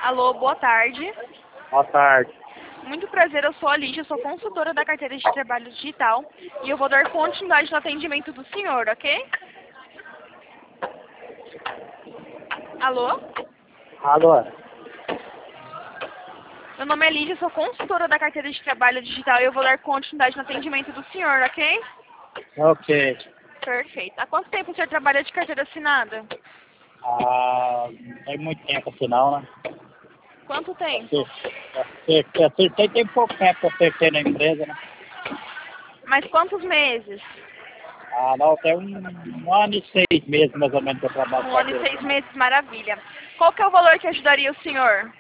Alô, boa tarde. Boa tarde. Muito prazer, eu sou a Lígia, sou consultora da carteira de trabalho digital e eu vou dar continuidade no atendimento do senhor, ok? Alô? Alô? Meu nome é Lígia, sou consultora da carteira de trabalho digital e eu vou dar continuidade no atendimento do senhor, ok? Ok. Perfeito. Há quanto tempo o senhor trabalha de carteira assinada? Não tem muito tempo assim não, né? Quanto tempo? Acertei tem pouco tempo que eu acertei na empresa, né? Mas quantos meses? Não, tem um ano e 6 meses mais ou menos que eu trabalho Um com ano e aquele. 6 meses, maravilha. Qual que é o valor que ajudaria o senhor?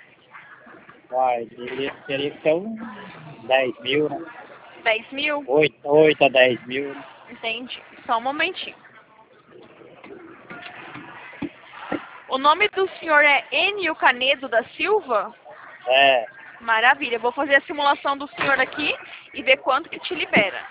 Teria que ser uns 10 mil, né? 10 mil? 8 a 10 mil, né? Entendi. Só um momentinho. O nome do senhor é Enio Canedo da Silva? É. Maravilha. Eu vou fazer a simulação do senhor aqui e ver quanto que te libera.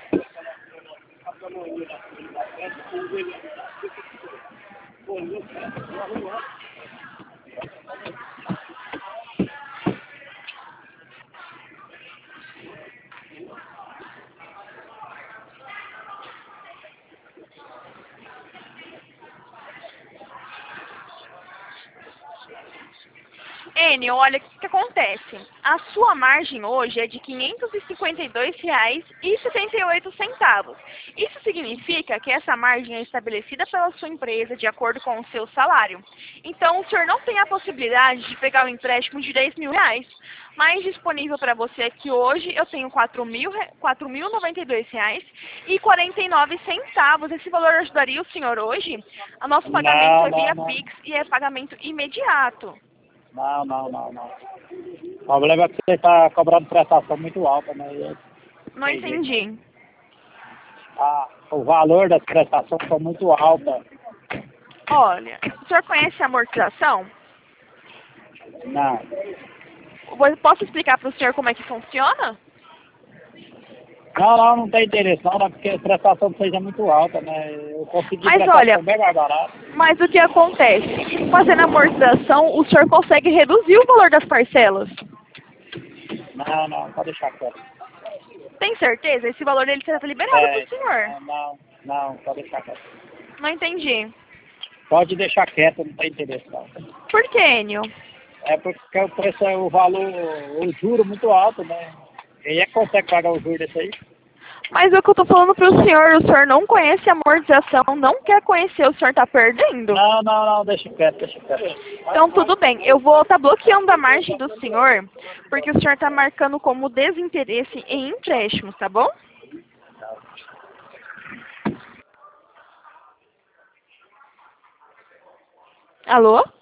Enio, olha o que acontece. A sua margem hoje é de R$ 552,78. Isso significa que essa margem é estabelecida pela sua empresa de acordo com o seu salário. Então, o senhor não tem a possibilidade de pegar um empréstimo de R$ 10.000. Mas disponível para você aqui hoje, eu tenho R$ 4.092,49. Esse valor ajudaria o senhor hoje? O nosso pagamento é via Não. Pix e é pagamento imediato. Não. O problema é que você está cobrando prestação muito alta, né? Não entendi. O valor das prestações foi muito alta. Olha, o senhor conhece a amortização? Não. Posso explicar para o senhor como é que funciona? Não tem interesse não, né? Porque a prestação seja muito alta, né? Eu consegui Mas prestação olha, bem mais barata. mas o que acontece? Fazendo a amortização, o senhor consegue reduzir o valor das parcelas. Não, pode deixar quieto. Tem certeza? Esse valor dele será liberado para o senhor. Não, pode deixar quieto. Não entendi. Pode deixar quieto, não tem interesse não. Por que, Enio? É porque o preço é o valor, o juro muito alto, né? Quem é que consegue pagar o juro desse aí? Mas o que eu tô falando pro senhor não conhece a amortização, não quer conhecer, o senhor tá perdendo. Não, deixa quieto. Então, tudo bem. Eu vou estar bloqueando a margem do senhor, porque o senhor está marcando como desinteresse em empréstimos, tá bom? Alô?